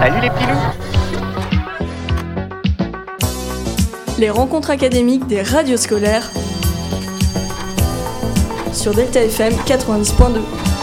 Salut les petits loups. Les rencontres académiques des radios scolaires sur Delta FM 90.2.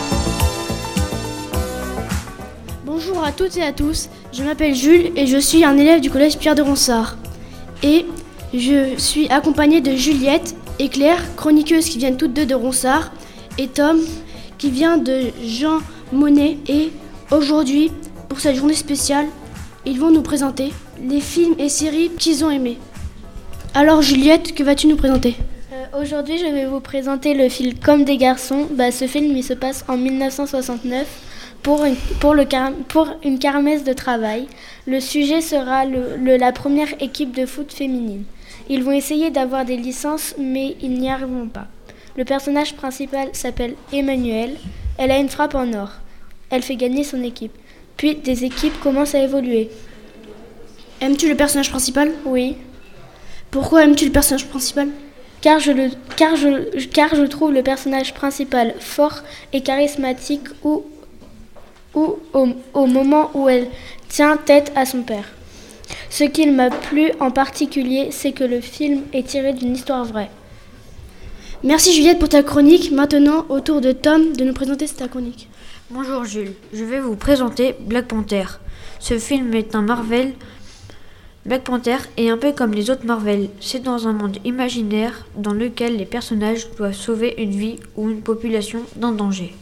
Bonjour à toutes et à tous, je m'appelle Jules et je suis un élève du collège Pierre de Ronsard. Et je suis accompagnée de Juliette et Claire, chroniqueuses qui viennent toutes deux de Ronsard, et Tom qui vient de Jean Monnet. Et aujourd'hui, pour cette journée spéciale, ils vont nous présenter les films et séries qu'ils ont aimés. Alors Juliette, que vas-tu nous présenter ? Aujourd'hui, je vais vous présenter le film Comme des garçons. Ce film, il se passe en 1969 pour une kermesse de travail. Le sujet sera la première équipe de foot féminine. Ils vont essayer d'avoir des licences, mais ils n'y arriveront pas. Le personnage principal s'appelle Emmanuel. Elle a une frappe en or. Elle fait gagner son équipe. Puis des équipes commencent à évoluer. Aimes-tu le personnage principal ? Oui. Pourquoi aimes-tu le personnage principal ? Car je trouve le personnage principal fort et charismatique au moment où elle tient tête à son père. Ce qui m'a plu en particulier, c'est que le film est tiré d'une histoire vraie. Merci Juliette pour ta chronique. Maintenant, au tour de Tom de nous présenter ta chronique. Bonjour Jules, je vais vous présenter Black Panther. Ce film est un Marvel. Black Panther est un peu comme les autres Marvel. C'est dans un monde imaginaire dans lequel les personnages doivent sauver une vie ou une population d'un danger.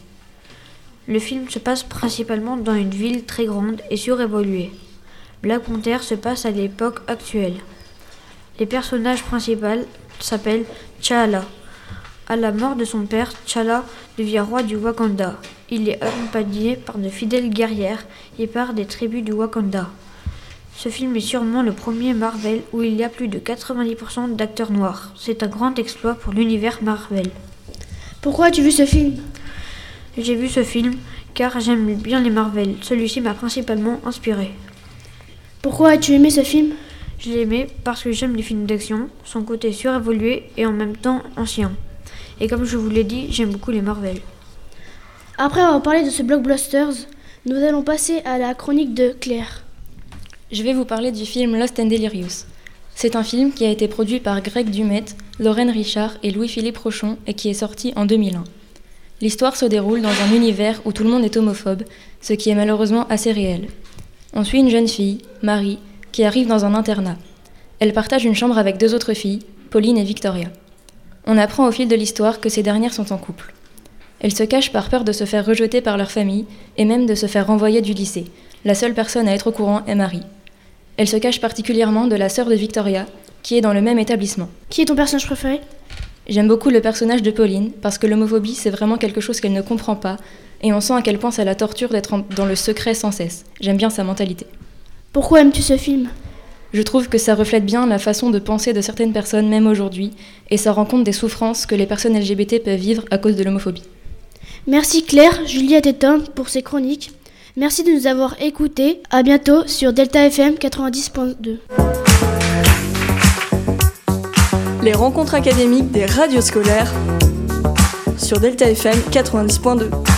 Le film se passe principalement dans une ville très grande et surévoluée. Black Panther se passe à l'époque actuelle. Les personnages principaux s'appellent T'Challa. À la mort de son père, T'Challa devient roi du Wakanda. Il est accompagné par de fidèles guerrières et par des tribus du Wakanda. Ce film est sûrement le premier Marvel où il y a plus de 90% d'acteurs noirs. C'est un grand exploit pour l'univers Marvel. Pourquoi as-tu vu ce film ? J'ai vu ce film car j'aime bien les Marvel. Celui-ci m'a principalement inspiré. Pourquoi as-tu aimé ce film ? Je l'ai aimé parce que j'aime les films d'action, son côté surévolué et en même temps ancien. Et comme je vous l'ai dit, j'aime beaucoup les Marvel. Après avoir parlé de ce blockbusters, nous allons passer à la chronique de Claire. Je vais vous parler du film Lost and Delirious. C'est un film qui a été produit par Greg Dumet, Lorraine Richard et Louis-Philippe Rochon et qui est sorti en 2001. L'histoire se déroule dans un univers où tout le monde est homophobe, ce qui est malheureusement assez réel. On suit une jeune fille, Marie, qui arrive dans un internat. Elle partage une chambre avec deux autres filles, Pauline et Victoria. On apprend au fil de l'histoire que ces dernières sont en couple. Elles se cachent par peur de se faire rejeter par leur famille et même de se faire renvoyer du lycée. La seule personne à être au courant est Marie. Elle se cache particulièrement de la sœur de Victoria, qui est dans le même établissement. Qui est ton personnage préféré ? J'aime beaucoup le personnage de Pauline, parce que l'homophobie, c'est vraiment quelque chose qu'elle ne comprend pas, et on sent à quel point ça la torture d'être dans le secret sans cesse. J'aime bien sa mentalité. Pourquoi aimes-tu ce film ? Je trouve que ça reflète bien la façon de penser de certaines personnes, même aujourd'hui, et ça rend compte des souffrances que les personnes LGBT peuvent vivre à cause de l'homophobie. Merci Claire, Juliette et Tom pour ces chroniques. Merci de nous avoir écoutés. À bientôt sur Delta FM 90.2. Les rencontres académiques des radios scolaires sur Delta FM 90.2.